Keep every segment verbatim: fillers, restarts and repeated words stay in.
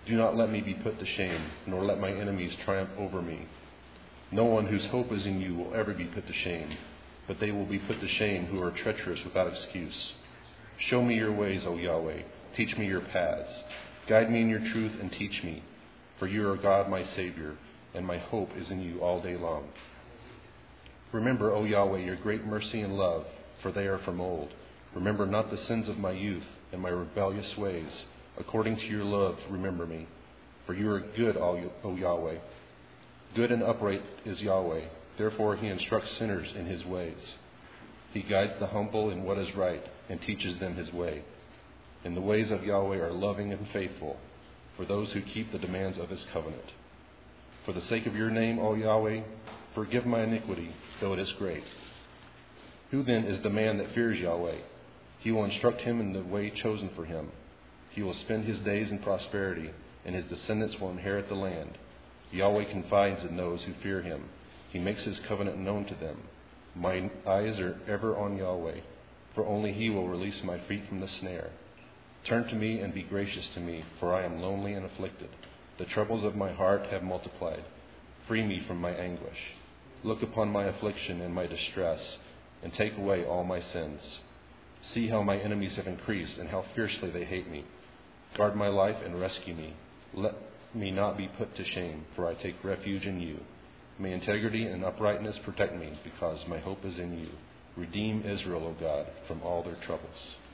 Do not let me be put to shame, nor let my enemies triumph over me. No one whose hope is in you will ever be put to shame, but they will be put to shame who are treacherous without excuse. Show me your ways, O Yahweh. Teach me your paths. Guide me in your truth and teach me, for you are God, my Savior, and my hope is in you all day long. Remember, O Yahweh, your great mercy and love, for they are from old. Remember not the sins of my youth and my rebellious ways. According to your love, remember me, for you are good, O Yahweh. Good and upright is Yahweh. Therefore he instructs sinners in his ways. He guides the humble in what is right and teaches them his way. And the ways of Yahweh are loving and faithful for those who keep the demands of his covenant. For the sake of your name, O Yahweh, forgive my iniquity, though it is great. Who then is the man that fears Yahweh? He will instruct him in the way chosen for him. He will spend his days in prosperity, and his descendants will inherit the land. Yahweh confides in those who fear him. He makes his covenant known to them. My eyes are ever on Yahweh, for only he will release my feet from the snare. Turn to me and be gracious to me, for I am lonely and afflicted. The troubles of my heart have multiplied. Free me from my anguish. Look upon my affliction and my distress, and take away all my sins. See how my enemies have increased, and how fiercely they hate me. Guard my life and rescue me. Let me not be put to shame, for I take refuge in you. May integrity and uprightness protect me, because my hope is in you. Redeem Israel, O God, from all their troubles.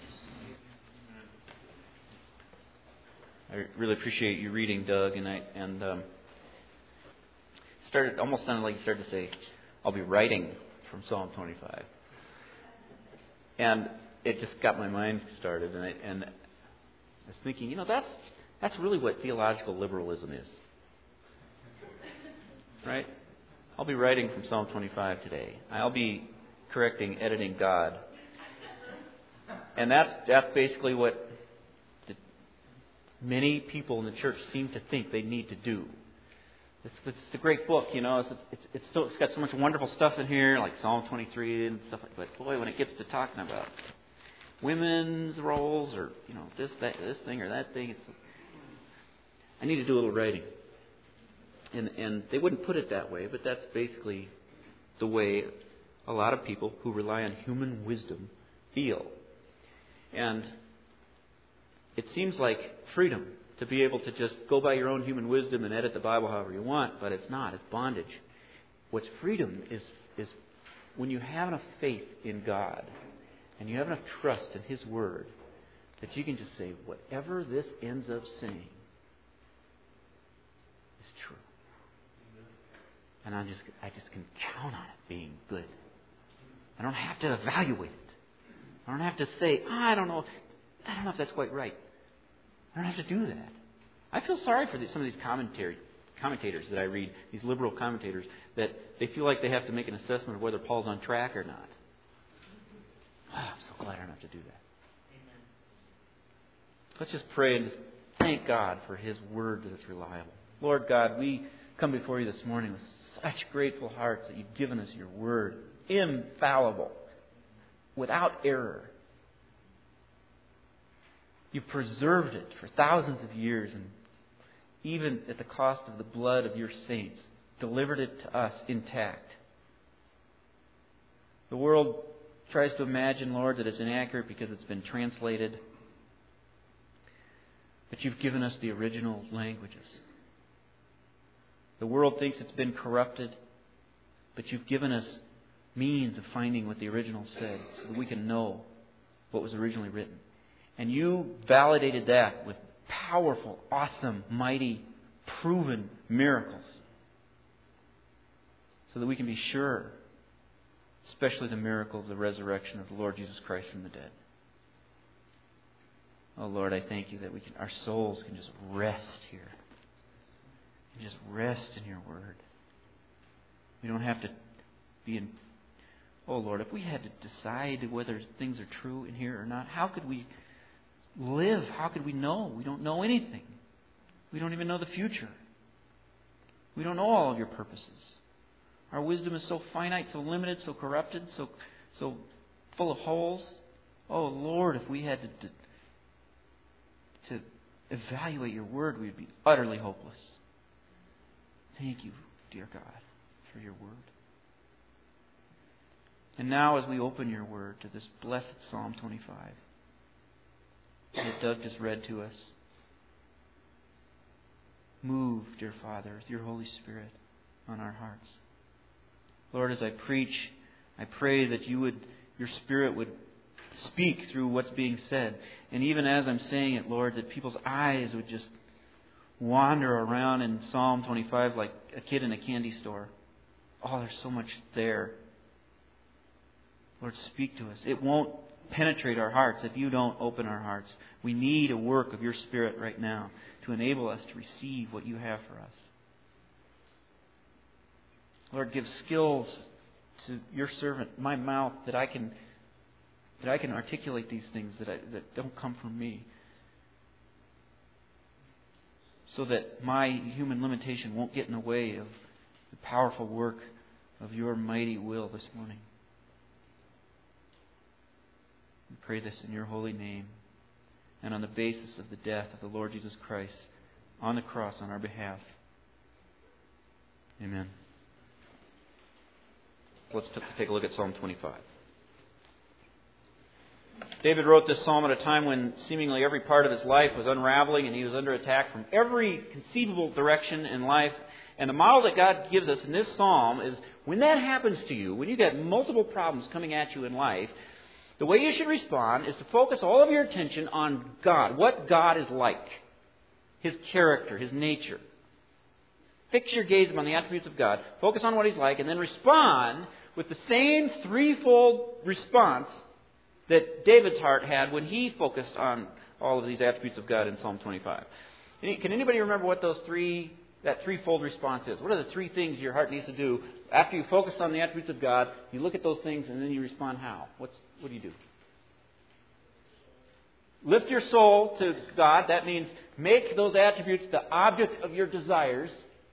I really appreciate you reading, Doug, and I and um, started almost sounded like you started to say, "I'll be writing from Psalm twenty-five," and it just got my mind started, and I, and I was thinking, you know, that's that's really what theological liberalism is, right? I'll be writing from Psalm twenty-five today. I'll be correcting, editing God, and that's that's basically what many people in the church seem to think they need to do. It's, it's a great book, you know. It's it's it's, so, it's got so much wonderful stuff in here, like Psalm twenty-three and stuff like that. But boy, when it gets to talking about women's roles, or you know, this that this thing or that thing, it's I need to do a little writing. And and they wouldn't put it that way, but that's basically the way a lot of people who rely on human wisdom feel. And it seems like freedom to be able to just go by your own human wisdom and edit the Bible however you want, but it's not. It's bondage. What's freedom is is when you have enough faith in God and you have enough trust in His Word that you can just say, whatever this ends up saying is true. And I just I just can count on it being good. I don't have to evaluate it. I don't have to say, oh, I don't know. I don't know if that's quite right. I don't have to do that. I feel sorry for some of these commentary, commentators that I read, these liberal commentators, that they feel like they have to make an assessment of whether Paul's on track or not. Oh, I'm so glad I don't have to do that. Amen. Let's just pray and just thank God for His Word that is reliable. Lord God, we come before You this morning with such grateful hearts that You've given us Your Word, infallible, without error. You preserved it for thousands of years, and even at the cost of the blood of Your saints, delivered it to us intact. The world tries to imagine, Lord, that it's inaccurate because it's been translated. But You've given us the original languages. The world thinks it's been corrupted, but You've given us means of finding what the original said so that we can know what was originally written. And You validated that with powerful, awesome, mighty, proven miracles. So that we can be sure, especially the miracle of the resurrection of the Lord Jesus Christ from the dead. Oh Lord, I thank You that we can, our souls can just rest here. And just rest in Your Word. We don't have to be in... Oh Lord, if we had to decide whether things are true in here or not, how could we live? How could we know? We don't know anything. We don't even know the future. We don't know all of Your purposes. Our wisdom is so finite, so limited, so corrupted, so so full of holes. Oh Lord, if we had to to evaluate your word, we'd be utterly hopeless. Thank you, dear God, for your word. And now as we open your word to this blessed Psalm twenty-five that Doug just read to us, move, dear Father, with your Holy Spirit on our hearts. Lord, as I preach, I pray that you would, your Spirit would speak through what's being said. And even as I'm saying it, Lord, that people's eyes would just wander around in Psalm twenty-five like a kid in a candy store. Oh, there's so much there. Lord, speak to us. It won't penetrate our hearts if you don't open our hearts. We need a work of your Spirit right now to enable us to receive what you have for us. Lord, give skills to your servant, my mouth, that I can that I can articulate these things that I, that don't come from me, so that my human limitation won't get in the way of the powerful work of your mighty will this morning. We pray this in your holy name and on the basis of the death of the Lord Jesus Christ on the cross on our behalf. Amen. Let's t- take a look at Psalm twenty-five. David wrote this psalm at a time when seemingly every part of his life was unraveling and he was under attack from every conceivable direction in life. And the model that God gives us in this psalm is when that happens to you, when you get multiple problems coming at you in life, the way you should respond is to focus all of your attention on God, what God is like, His character, His nature. Fix your gaze upon the attributes of God, focus on what He's like, and then respond with the same threefold response that David's heart had when he focused on all of these attributes of God in Psalm twenty-five. Can anybody remember what those three, that threefold response is? What are the three things your heart needs to do after you focus on the attributes of God? You look at those things and then you respond how? What's what do you do? Lift your soul to God. That means make those attributes the object of your desires.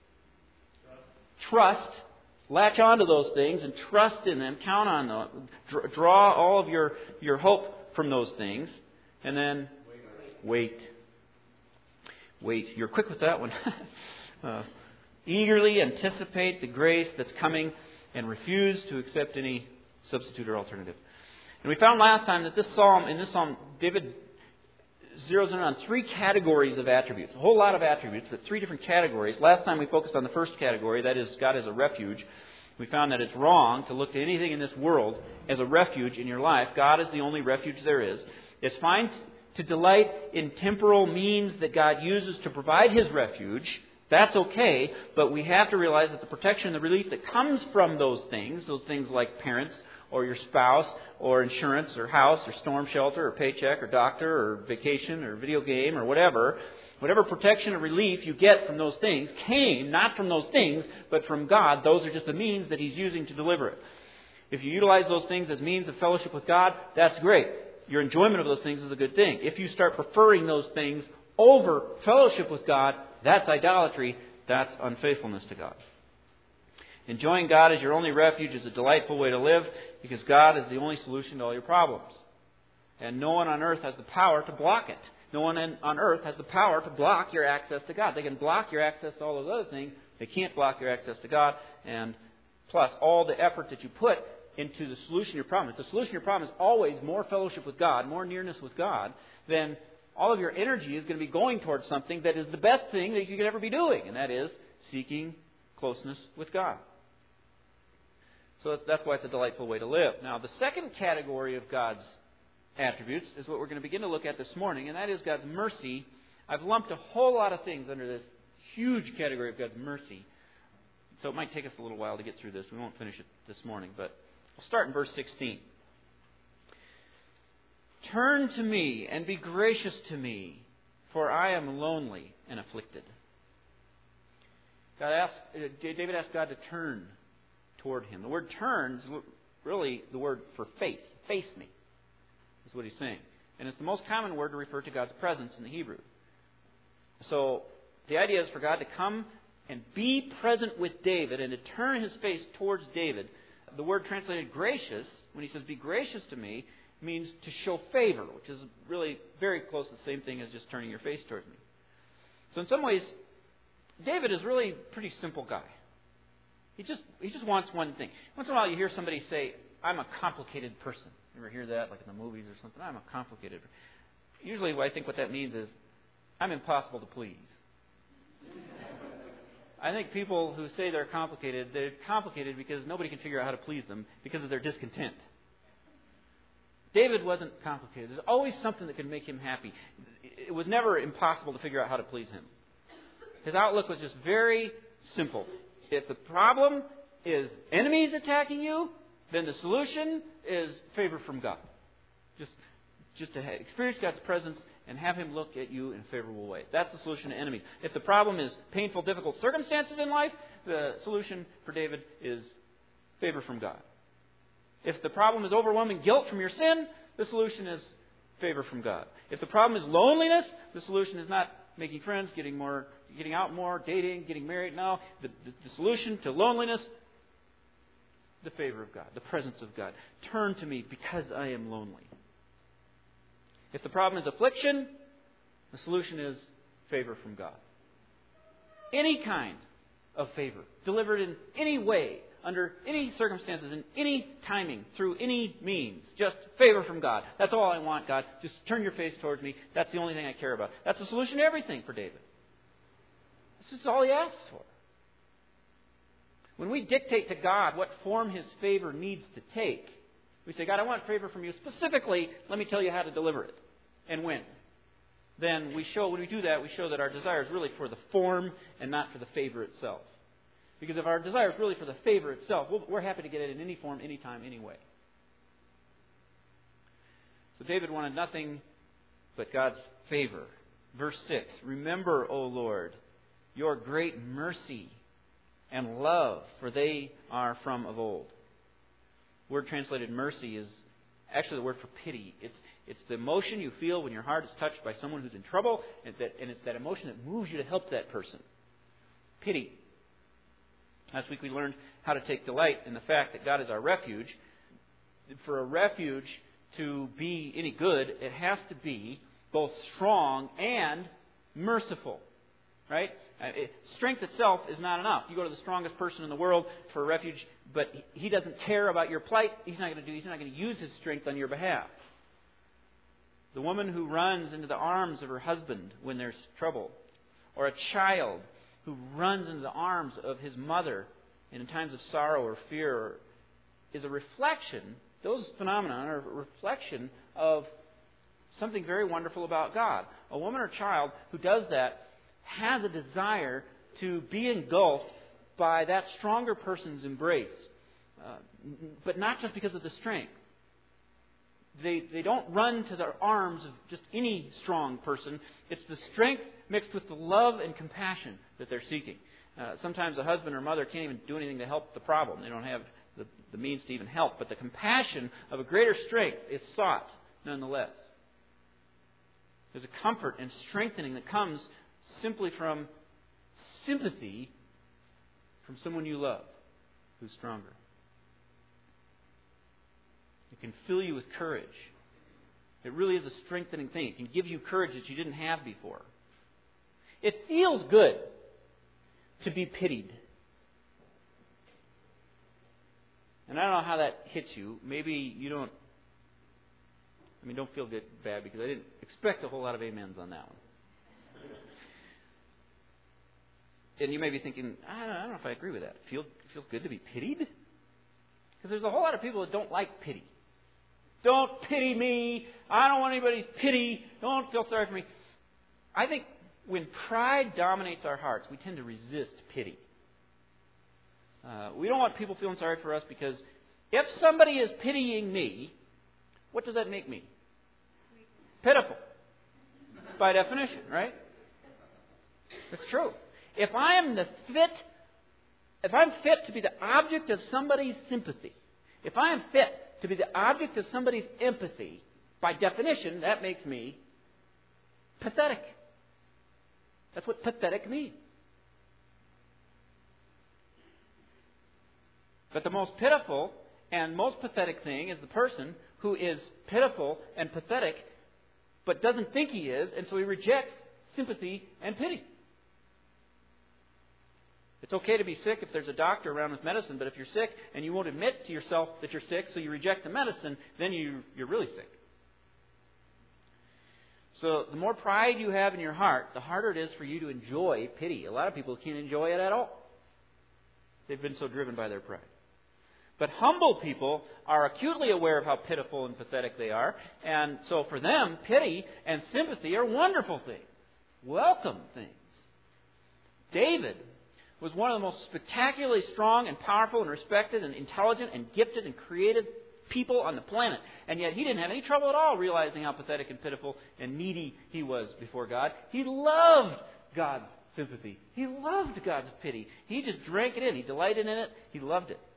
Trust. Latch on to those things and trust in them. Count on them. Draw all of your, your hope from those things. And then wait. Wait. You're quick with that one. uh, eagerly anticipate the grace that's coming and refuse to accept any substitute or alternative. And we found last time that this psalm, in this psalm, David zeroes in on three categories of attributes. A whole lot of attributes, but three different categories. Last time we focused on the first category, that is God as a refuge. We found that it's wrong to look to anything in this world as a refuge in your life. God is the only refuge there is. It's fine to delight in temporal means that God uses to provide His refuge. That's okay, but we have to realize that the protection and the relief that comes from those things, those things like parents, or your spouse, or insurance, or house, or storm shelter, or paycheck, or doctor, or vacation, or video game, or whatever, whatever protection or relief you get from those things came not from those things, but from God. Those are just the means that He's using to deliver it. If you utilize those things as means of fellowship with God, that's great. Your enjoyment of those things is a good thing. If you start preferring those things over fellowship with God, that's idolatry. That's unfaithfulness to God. Enjoying God as your only refuge is a delightful way to live because God is the only solution to all your problems. And no one on earth has the power to block it. No one on earth has the power to block your access to God. They can block your access to all those other things. They can't block your access to God. And plus, all the effort that you put into the solution to your problem. If the solution to your problem is always more fellowship with God, more nearness with God, then all of your energy is going to be going towards something that is the best thing that you could ever be doing. And that is seeking closeness with God. So that's why it's a delightful way to live. Now, the second category of God's attributes is what we're going to begin to look at this morning, and that is God's mercy. I've lumped a whole lot of things under this huge category of God's mercy. So it might take us a little while to get through this. We won't finish it this morning, but we'll start in verse sixteen. Turn to me and be gracious to me, for I am lonely and afflicted. God asked, David asked God to turn toward him. The word turn is really the word for face. Face me, is what he's saying. And it's the most common word to refer to God's presence in the Hebrew. So the idea is for God to come and be present with David and to turn His face towards David. The word translated gracious, when he says be gracious to me, means to show favor, which is really very close to the same thing as just turning your face towards me. So in some ways, David is really a pretty simple guy. He just he just wants one thing. Once in a while you hear somebody say, I'm a complicated person. You ever hear that, like in the movies or something? I'm a complicated person. Usually I think what that means is, I'm impossible to please. I think people who say they're complicated, they're complicated because nobody can figure out how to please them because of their discontent. David wasn't complicated. There's always something that could make him happy. It was never impossible to figure out how to please him. His outlook was just very simple. If the problem is enemies attacking you, then the solution is favor from God. Just, just to experience God's presence and have Him look at you in a favorable way. That's the solution to enemies. If the problem is painful, difficult circumstances in life, the solution for David is favor from God. If the problem is overwhelming guilt from your sin, the solution is favor from God. If the problem is loneliness, the solution is not making friends, getting more, getting out more, dating, getting married. No, the, the, the solution to loneliness, the favor of God, the presence of God. Turn to me because I am lonely. If the problem is affliction, the solution is favor from God. Any kind of favor, delivered in any way, under any circumstances, in any timing, through any means. Just favor from God. That's all I want, God. Just turn your face towards me. That's the only thing I care about. That's the solution to everything for David. This is all he asks for. When we dictate to God what form His favor needs to take, we say, God, I want favor from you. Specifically, let me tell you how to deliver it and when. Then we show, when we do that, we show that our desire is really for the form and not for the favor itself. Because if our desire is really for the favor itself, we're happy to get it in any form, any time, any way. So David wanted nothing but God's favor. Verse six, remember, O Lord, your great mercy and love, for they are from of old. The word translated mercy is actually the word for pity. It's it's the emotion you feel when your heart is touched by someone who's in trouble, and, that, and it's that emotion that moves you to help that person. Pity. Last week we learned how to take delight in the fact that God is our refuge. For a refuge to be any good, it has to be both strong and merciful. Right? Strength itself is not enough. You go to the strongest person in the world for a refuge, but he doesn't care about your plight. He's not going to do. He's not going to use his strength on your behalf. The woman who runs into the arms of her husband when there's trouble, or a child who runs into the arms of his mother in times of sorrow or fear, is a reflection. Those phenomena are a reflection of something very wonderful about God. A woman or child who does that has a desire to be engulfed by that stronger person's embrace. Uh, but not just because of the strength. They, they don't run to the arms of just any strong person. It's the strength mixed with the love and compassion that they're seeking. Uh, sometimes a husband or mother can't even do anything to help the problem. They don't have the, the means to even help. But the compassion of a greater strength is sought nonetheless. There's a comfort and strengthening that comes simply from sympathy from someone you love who's stronger. It can fill you with courage. It really is a strengthening thing. It can give you courage that you didn't have before. It feels good to be pitied. And I don't know how that hits you. Maybe you don't, I mean, don't feel good, bad, because I didn't expect a whole lot of amens on that one. And you may be thinking, I don't, I don't know if I agree with that. Feel, it feels good to be pitied? Because there's a whole lot of people that don't like pity. Don't pity me. I don't want anybody's pity. Don't feel sorry for me. I think when pride dominates our hearts, we tend to resist pity. Uh, we don't want people feeling sorry for us because if somebody is pitying me, what does that make me? Pitiful. By definition, right? It's true. If I am the fit, if I'm fit to be the object of somebody's sympathy, if I am fit to be the object of somebody's empathy, by definition, that makes me pathetic. That's what pathetic means. But the most pitiful and most pathetic thing is the person who is pitiful and pathetic, but doesn't think he is, and so he rejects sympathy and pity. It's okay to be sick if there's a doctor around with medicine, but if you're sick and you won't admit to yourself that you're sick, so you reject the medicine, then you, you're really sick. So the more pride you have in your heart, the harder it is for you to enjoy pity. A lot of people can't enjoy it at all. They've been so driven by their pride. But humble people are acutely aware of how pitiful and pathetic they are. And so for them, pity and sympathy are wonderful things. Welcome things. David was one of the most spectacularly strong and powerful and respected and intelligent and gifted and creative people on the planet. And yet he didn't have any trouble at all realizing how pathetic and pitiful and needy he was before God. He loved God's sympathy. He loved God's pity. He just drank it in. He delighted in it. He loved it.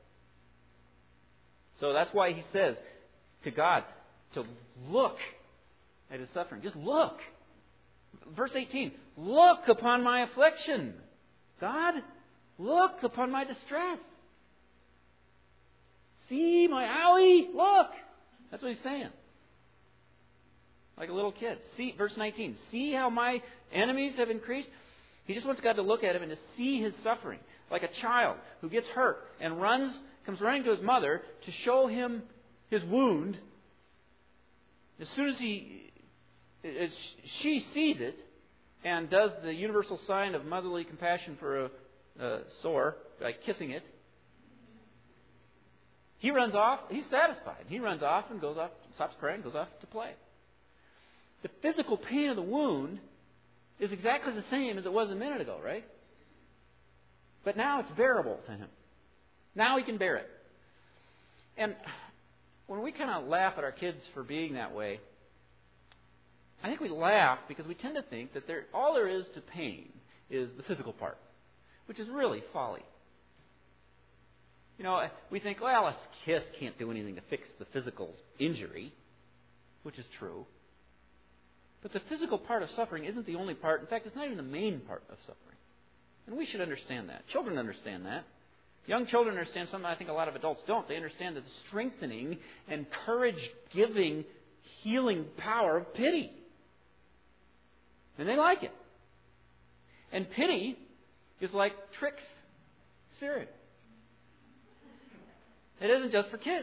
So that's why he says to God to look at his suffering. Just look. Verse eighteen, look upon my affliction. God, look upon my distress. See my owie, look. That's what he's saying. Like a little kid. See, verse nineteen, see how my enemies have increased? He just wants God to look at him and to see his suffering. Like a child who gets hurt and runs, comes running to his mother to show him his wound. As soon as he, as she sees it and does the universal sign of motherly compassion for a, a sore by kissing it, he runs off. He's satisfied. He runs off and goes off, stops crying, goes off to play. The physical pain of the wound is exactly the same as it was a minute ago, right? But now it's bearable to him. Now he can bear it. And when we kind of laugh at our kids for being that way, I think we laugh because we tend to think that there, all there is to pain is the physical part, which is really folly. You know, we think, well, a kiss can't do anything to fix the physical injury, which is true. But the physical part of suffering isn't the only part. In fact, it's not even the main part of suffering. And we should understand that. Children understand that. Young children understand something I think a lot of adults don't. They understand the strengthening and courage-giving, healing power of pity. And they like it. And pity is like Trix cereal. It isn't just for kids.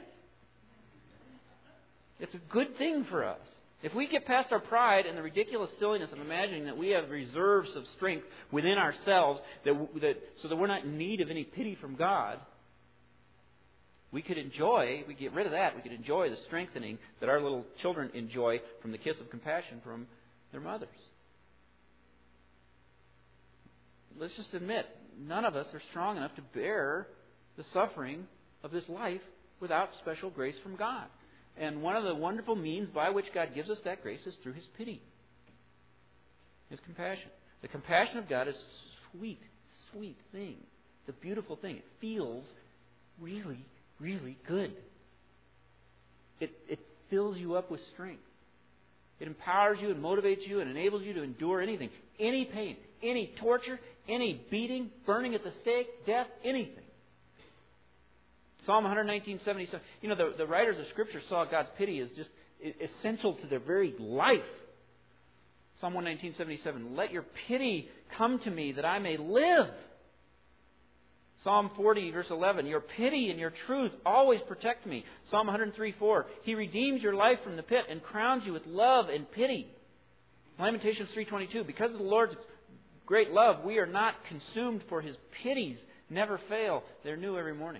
It's a good thing for us. If we get past our pride and the ridiculous silliness of imagining that we have reserves of strength within ourselves, that, that so that we're not in need of any pity from God, we could enjoy, we get rid of that, we could enjoy the strengthening that our little children enjoy from the kiss of compassion from their mothers. Let's just admit, none of us are strong enough to bear the suffering of this life without special grace from God. And one of the wonderful means by which God gives us that grace is through His pity, His compassion. The compassion of God is a sweet, sweet thing. It's a beautiful thing. It feels really, really good. It, it fills you up with strength. It empowers you and motivates you and enables you to endure anything. Any pain, any torture, any beating, burning at the stake, death, anything. Psalm one nineteen, seventy-seven. You know, the, the writers of Scripture saw God's pity as just essential to their very life. Psalm one nineteen, seventy-seven. Let your pity come to me that I may live. Psalm forty, verse eleven. Your pity and your truth always protect me. Psalm one oh three, four. He redeems your life from the pit and crowns you with love and pity. Lamentations three twenty-two. Because of the Lord's great love, we are not consumed, for His pities never fail. They're new every morning.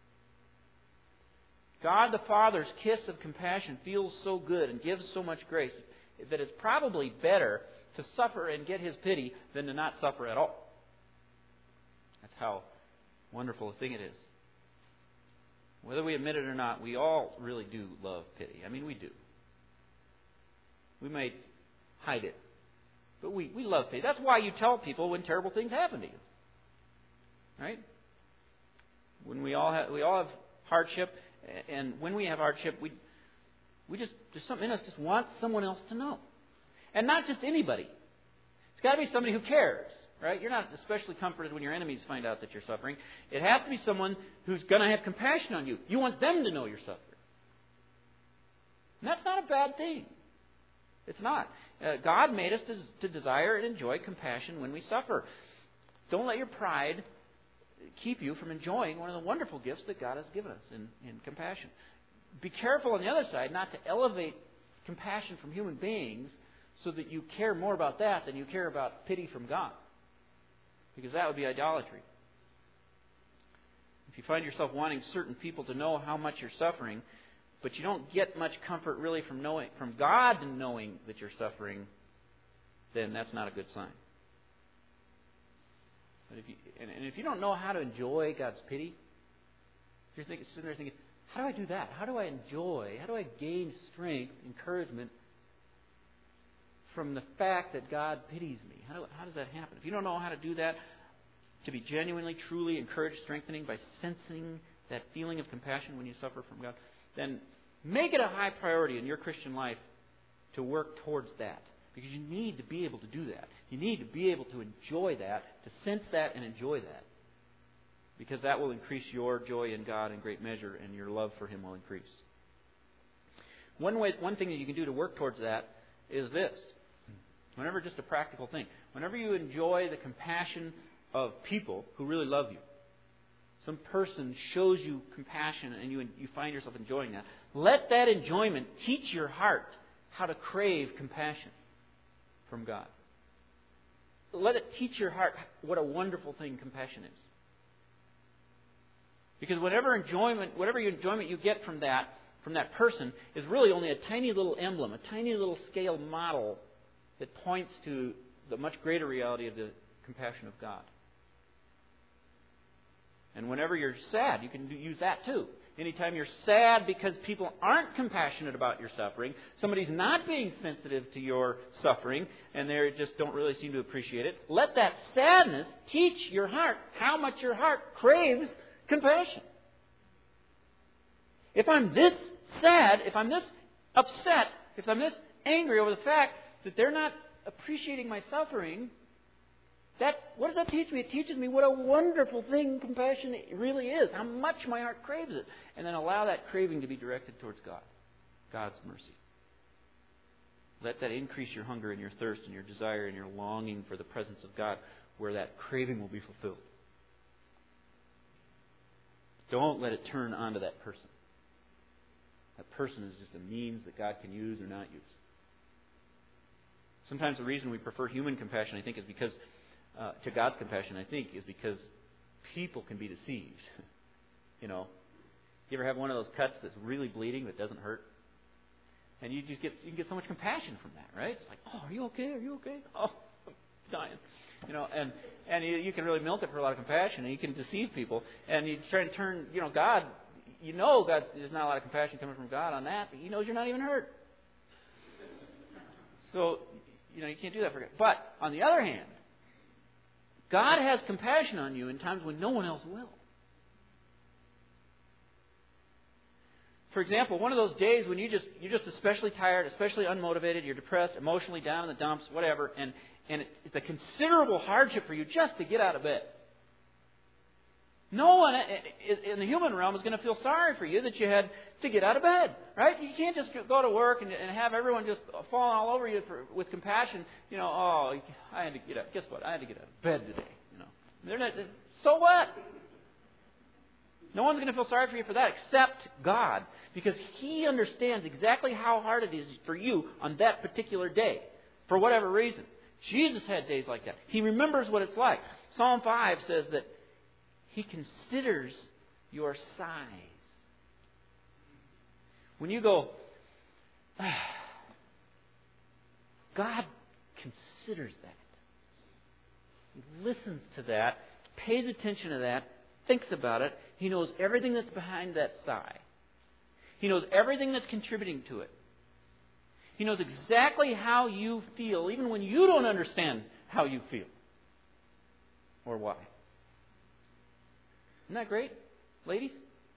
God the Father's kiss of compassion feels so good and gives so much grace that it's probably better to suffer and get His pity than to not suffer at all. That's how wonderful a thing it is. Whether we admit it or not, we all really do love pity. I mean, we do. We may hide it, but we, we love pity. That's why you tell people when terrible things happen to you. Right? When we all have, we all have hardship. And when we have hardship, we we just there's something in us just wants someone else to know, and not just anybody. It's got to be somebody who cares, right? You're not especially comforted when your enemies find out that you're suffering. It has to be someone who's going to have compassion on you. You want them to know you're suffering, and that's not a bad thing. It's not. Uh, God made us to, to desire and enjoy compassion when we suffer. Don't let your pride keep you from enjoying one of the wonderful gifts that God has given us in, in compassion. Be careful on the other side not to elevate compassion from human beings so that you care more about that than you care about pity from God. Because that would be idolatry. If you find yourself wanting certain people to know how much you're suffering, but you don't get much comfort really from knowing, from God knowing that you're suffering, then that's not a good sign. But if you, and, and if you don't know how to enjoy God's pity, if you're thinking, sitting there thinking, how do I do that? How do I enjoy? How do I gain strength, encouragement from the fact that God pities me? How, do, how does that happen? If you don't know how to do that, to be genuinely, truly encouraged, strengthening by sensing that feeling of compassion when you suffer from God, then make it a high priority in your Christian life to work towards that. Because you need to be able to do that. You need to be able to enjoy that, to sense that and enjoy that. Because that will increase your joy in God in great measure, and your love for Him will increase. One way, one thing that you can do to work towards that is this. Whenever, just a practical thing, whenever you enjoy the compassion of people who really love you, some person shows you compassion and you, you find yourself enjoying that, let that enjoyment teach your heart how to crave compassion from God. Let it teach your heart what a wonderful thing compassion is. Because whatever enjoyment, whatever enjoyment you get from that, from that person, is really only a tiny little emblem, a tiny little scale model that points to the much greater reality of the compassion of God. And whenever you're sad, you can use that too. Anytime you're sad because people aren't compassionate about your suffering, somebody's not being sensitive to your suffering, and they just don't really seem to appreciate it, let that sadness teach your heart how much your heart craves compassion. If I'm this sad, if I'm this upset, if I'm this angry over the fact that they're not appreciating my suffering, that what does that teach me? It teaches me what a wonderful thing compassion really is, how much my heart craves it. And then allow that craving to be directed towards God, God's mercy. Let that increase your hunger and your thirst and your desire and your longing for the presence of God, where that craving will be fulfilled. Don't let it turn onto that person. That person is just a means that God can use or not use. Sometimes the reason we prefer human compassion, I think, is because uh, to God's compassion, I think, is because people can be deceived. You know, you ever have one of those cuts that's really bleeding that doesn't hurt? And you just get you can get so much compassion from that, right? It's like, oh, are you okay? Are you okay? Oh, I'm dying. You know, and and you, you can really milk it for a lot of compassion, and you can deceive people, and you try to turn, you know, God. You know, God, there's not a lot of compassion coming from God on that, but He knows you're not even hurt. So, you know, you can't do that for God. But on the other hand, God has compassion on you in times when no one else will. For example, one of those days when you just you're just especially tired, especially unmotivated, you're depressed, emotionally down in the dumps, whatever, and and it's a considerable hardship for you just to get out of bed. No one in the human realm is going to feel sorry for you that you had to get out of bed, right? You can't just go to work and, and have everyone just falling all over you for, with compassion. You know, oh, I had to get up. Guess what? I had to get out of bed today. You know, they're not. So what? No one's going to feel sorry for you for that except God, because He understands exactly how hard it is for you on that particular day, for whatever reason. Jesus had days like that. He remembers what it's like. Psalm five says that He considers your sighs. When you go, ah, God considers that. He listens to that, pays attention to that, thinks about it. He knows everything that's behind that sigh. He knows everything that's contributing to it. He knows exactly how you feel, even when you don't understand how you feel or why. Isn't that great, ladies?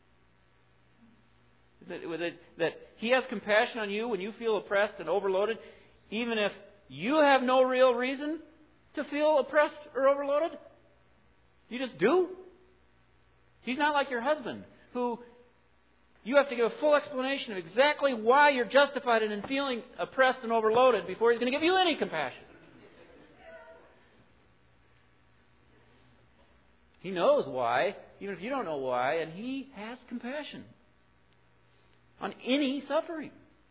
That, that, that He has compassion on you when you feel oppressed and overloaded, even if you have no real reason to feel oppressed or overloaded. You just do. He's not like your husband, who you have to give a full explanation of exactly why you're justified in feeling oppressed and overloaded before He's going to give you any compassion. He knows why, even if you don't know why, and He has compassion on any suffering.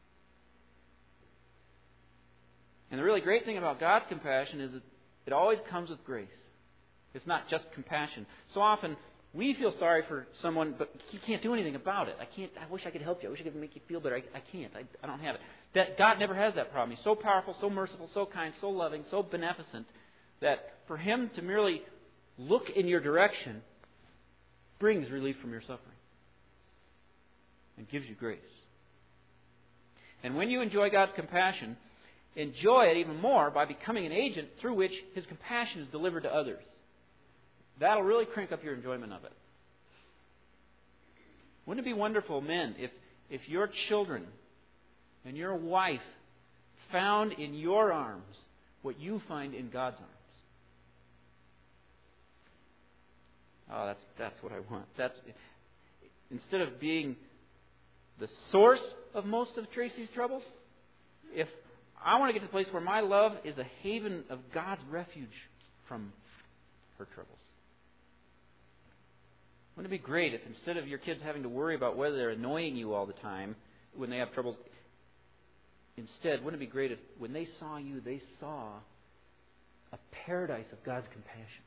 And the really great thing about God's compassion is that it always comes with grace. It's not just compassion. So often we feel sorry for someone, but you can't do anything about it. I can't. I wish I could help you. I wish I could make you feel better. I, I can't. I, I don't have it. That God never has that problem. He's so powerful, so merciful, so kind, so loving, so beneficent that for Him to merely look in your direction brings relief from your suffering and gives you grace. And when you enjoy God's compassion, enjoy it even more by becoming an agent through which His compassion is delivered to others. That'll really crank up your enjoyment of it. Wouldn't it be wonderful, men, if, if your children and your wife found in your arms what you find in God's arms? Oh, that's that's what I want. That's instead of being the source of most of Tracy's troubles, if I want to get to the place where my love is a haven of God's refuge from her troubles. Wouldn't it be great if instead of your kids having to worry about whether they're annoying you all the time when they have troubles, instead, wouldn't it be great if when they saw you, they saw a paradise of God's compassion?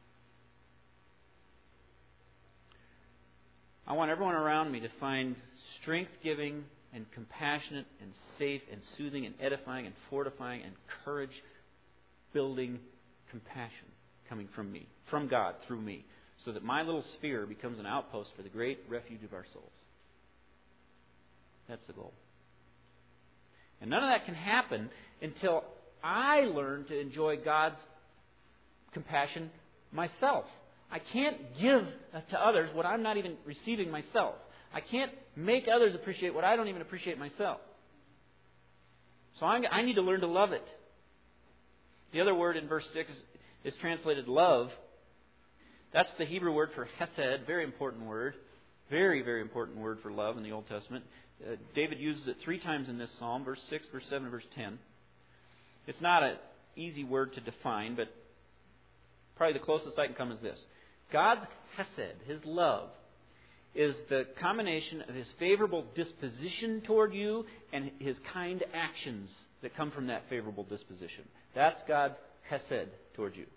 I want everyone around me to find strength-giving and compassionate and safe and soothing and edifying and fortifying and courage-building compassion coming from me, from God through me, so that my little sphere becomes an outpost for the great refuge of our souls. That's the goal. And none of that can happen until I learn to enjoy God's compassion myself. I can't give to others what I'm not even receiving myself. I can't make others appreciate what I don't even appreciate myself. So I'm, I need to learn to love it. The other word in verse six is, is translated love. That's the Hebrew word for hesed, very important word. Very, very important word for love in the Old Testament. Uh, David uses it three times in this psalm, verse six, verse seven, verse ten. It's not an easy word to define, but probably the closest I can come is this. God's hesed, His love, is the combination of His favorable disposition toward you and His kind actions that come from that favorable disposition. That's God's hesed toward you.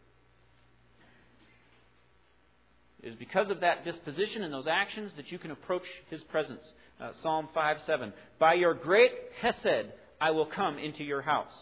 It is because of that disposition and those actions that you can approach His presence. Uh, Psalm five seven. By your great hesed I will come into your house.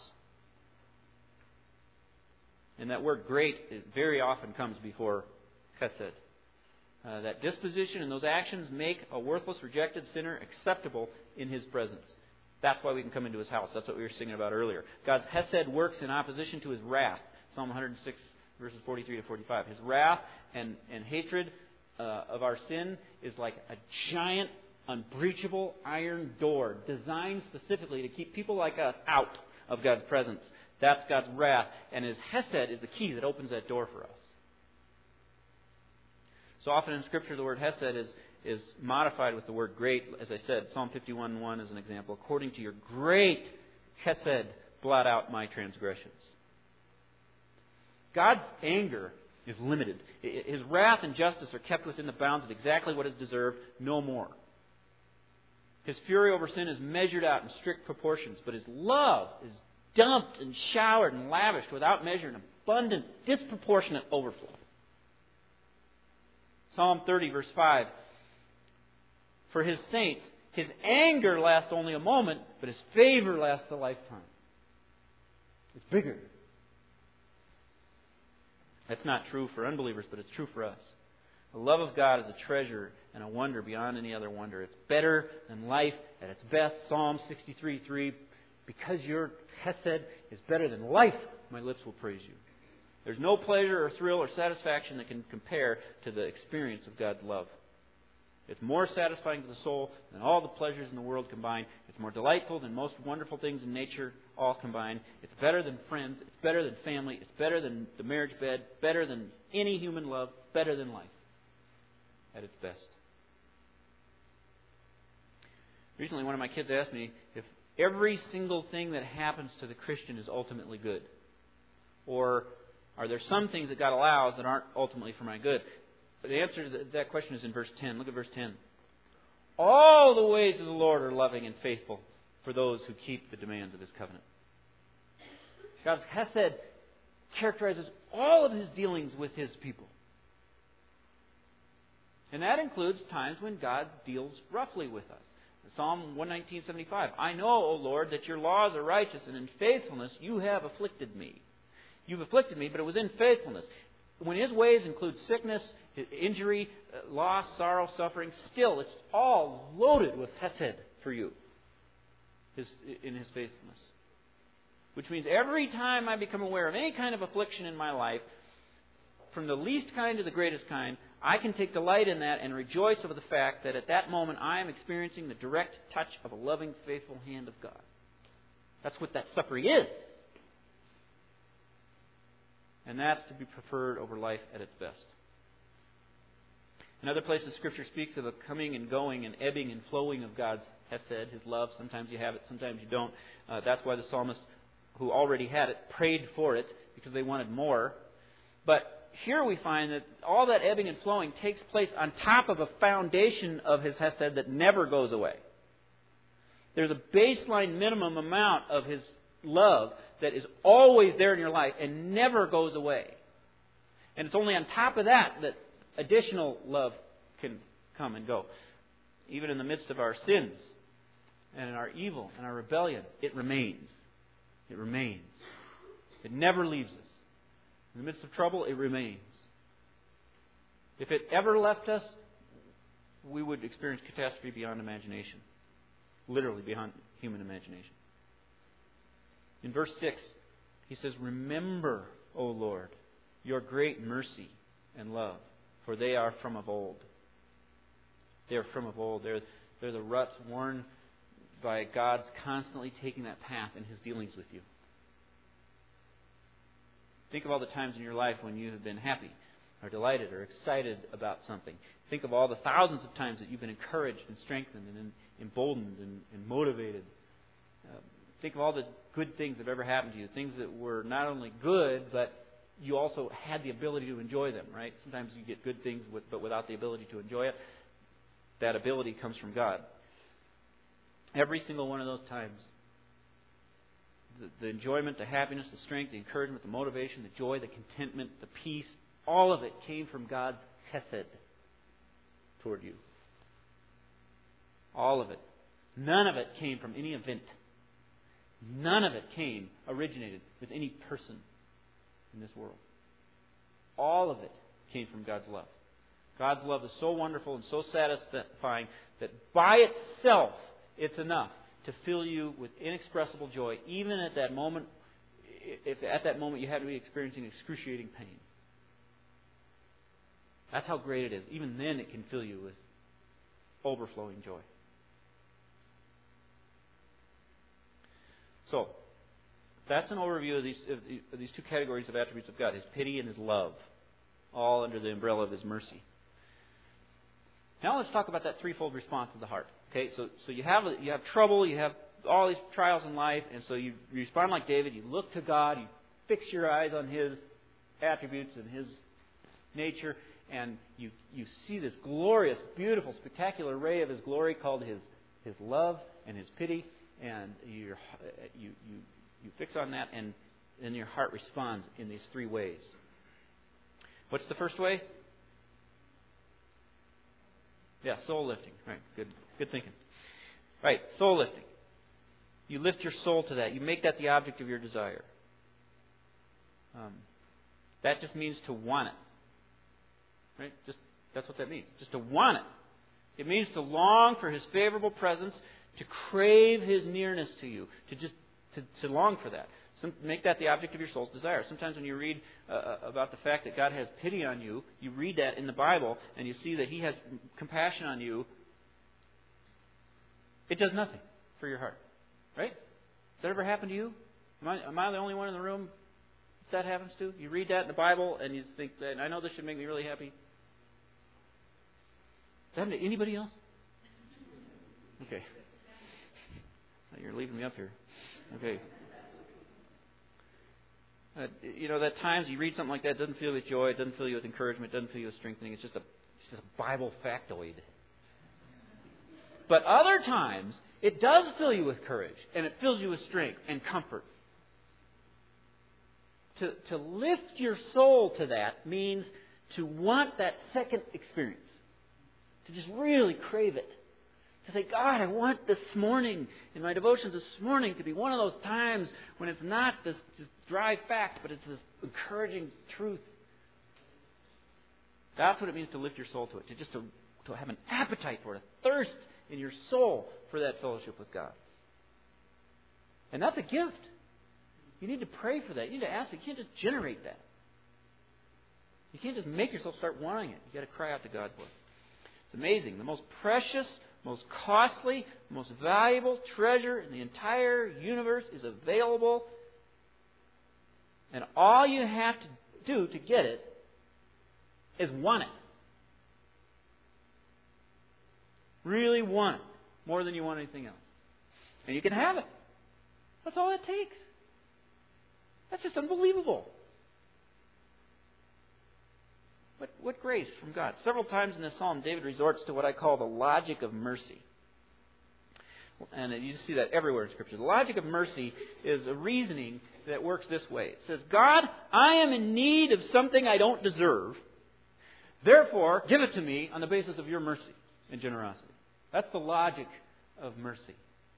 And that word great very often comes before hesed. Uh, that disposition and those actions make a worthless, rejected sinner acceptable in His presence. That's why we can come into His house. That's what we were singing about earlier. God's hesed works in opposition to His wrath. Psalm one hundred six, verses forty-three to forty-five. His wrath and, and hatred uh, of our sin is like a giant, unbreachable iron door designed specifically to keep people like us out of God's presence. That's God's wrath. And His hesed is the key that opens that door for us. So often in Scripture, the word hesed is, is modified with the word great. As I said, Psalm fifty-one one is an example. According to your great hesed, blot out my transgressions. God's anger is limited. His wrath and justice are kept within the bounds of exactly what is deserved, no more. His fury over sin is measured out in strict proportions, but His love is dumped and showered and lavished without measure in abundant, disproportionate overflow. Psalm thirty, verse five. For His saints, His anger lasts only a moment, but His favor lasts a lifetime. It's bigger. That's not true for unbelievers, but it's true for us. The love of God is a treasure and a wonder beyond any other wonder. It's better than life at its best. Psalm sixty-three three. Because your hesed is better than life, my lips will praise you. There's no pleasure or thrill or satisfaction that can compare to the experience of God's love. It's more satisfying to the soul than all the pleasures in the world combined. It's more delightful than most wonderful things in nature all combined. It's better than friends. It's better than family. It's better than the marriage bed. Better than any human love. Better than life at its best. Recently, one of my kids asked me if every single thing that happens to the Christian is ultimately good. Or are there some things that God allows that aren't ultimately for my good? the answer to that question is in verse ten. Look at verse ten. All the ways of the Lord are loving and faithful for those who keep the demands of His covenant. God's Hesed characterizes all of His dealings with His people. And that includes times when God deals roughly with us. Psalm one nineteen, seventy-five. I know, O Lord, that your laws are righteous, and in faithfulness you have afflicted me. You've afflicted me, but it was in faithfulness. When His ways include sickness, injury, loss, sorrow, suffering, still it's all loaded with Hesed for you His, in His faithfulness. Which means every time I become aware of any kind of affliction in my life, from the least kind to the greatest kind, I can take delight in that and rejoice over the fact that at that moment I am experiencing the direct touch of a loving, faithful hand of God. That's what that suffering is. And that's to be preferred over life at its best. In other places, Scripture speaks of a coming and going and ebbing and flowing of God's Hesed, His love. Sometimes you have it, sometimes you don't. Uh, that's why the psalmists who already had it prayed for it, because they wanted more. But here we find that all that ebbing and flowing takes place on top of a foundation of His Hesed that never goes away. There's a baseline minimum amount of His love that is always there in your life and never goes away. And it's only on top of that that additional love can come and go. Even in the midst of our sins and in our evil and our rebellion, it remains. It remains. It never leaves us. In the midst of trouble, it remains. If it ever left us, we would experience catastrophe beyond imagination. Literally beyond human imagination. In verse six, he says, Remember, O Lord, your great mercy and love, for they are from of old. They are from of old. They're, they're the ruts worn by God's constantly taking that path in His dealings with you. Think of all the times in your life when you have been happy or delighted or excited about something. Think of all the thousands of times that you've been encouraged and strengthened and emboldened and, and motivated. Uh, think of all the good things that have ever happened to you. Things that were not only good, but you also had the ability to enjoy them, right? Sometimes you get good things, with, but without the ability to enjoy it. That ability comes from God. Every single one of those times, the, the enjoyment, the happiness, the strength, the encouragement, the motivation, the joy, the contentment, the peace, all of it came from God's Hesed toward you. All of it. None of it came from any event. None of it came, originated with any person in this world. All of it came from God's love. God's love is so wonderful and so satisfying that by itself it's enough to fill you with inexpressible joy, even at that moment, if at that moment you had to be experiencing excruciating pain. That's how great it is. Even then it can fill you with overflowing joy. So, that's an overview of these, of these two categories of attributes of God, His pity and His love, all under the umbrella of His mercy. Now let's talk about that threefold response of the heart. Okay, so so you have you have trouble, you have all these trials in life, and so you respond like David. You look to God, you fix your eyes on His attributes and His nature, and you you see this glorious, beautiful, spectacular ray of His glory called His His love and His pity, and you you you you fix on that, and then your heart responds in these three ways. What's the first way? Yeah, soul lifting. Right, good, good thinking. Right, soul lifting. You lift your soul to that. You make that the object of your desire. Um, that just means to want it. Right? Just that's what that means. Just to want it. It means to long for His favorable presence, to crave His nearness to you, to just to, to long for that. Some, make that the object of your soul's desire. Sometimes when you read uh, about the fact that God has pity on you, you read that in the Bible and you see that He has compassion on you. It does nothing for your heart. Right? Does that ever happen to you? Am I, am I the only one in the room that happens to? You read that in the Bible and you think that, I know this should make me really happy. Does that happen to anybody else? Okay. You're leaving me up here. Okay. Uh, you know, at times you read something like that, it doesn't fill you with joy, it doesn't fill you with encouragement, it doesn't fill you with strengthening. It's just a, it's just a Bible factoid. But other times, it does fill you with courage, and it fills you with strength and comfort. To, to lift your soul to that means to want that second experience. To just really crave it. To say, God, I want this morning, in my devotions this morning, to be one of those times when it's not this, this dry fact, but it's this encouraging truth. That's what it means to lift your soul to it. To just to, to have an appetite for it, a thirst in your soul for that fellowship with God. And that's a gift. You need to pray for that. You need to ask it. You can't just generate that. You can't just make yourself start wanting it. You've got to cry out to God for it. It's amazing. The most precious, most costly, most valuable treasure in the entire universe is available. And all you have to do to get it is want it. Really want it. More than you want anything else. And you can have it. That's all it takes. That's just unbelievable. What, what grace from God. Several times in this psalm, David resorts to what I call the logic of mercy. And you see that everywhere in Scripture. The logic of mercy is a reasoning that works this way. It says, God, I am in need of something I don't deserve. Therefore, give it to me on the basis of your mercy and generosity. That's the logic of mercy.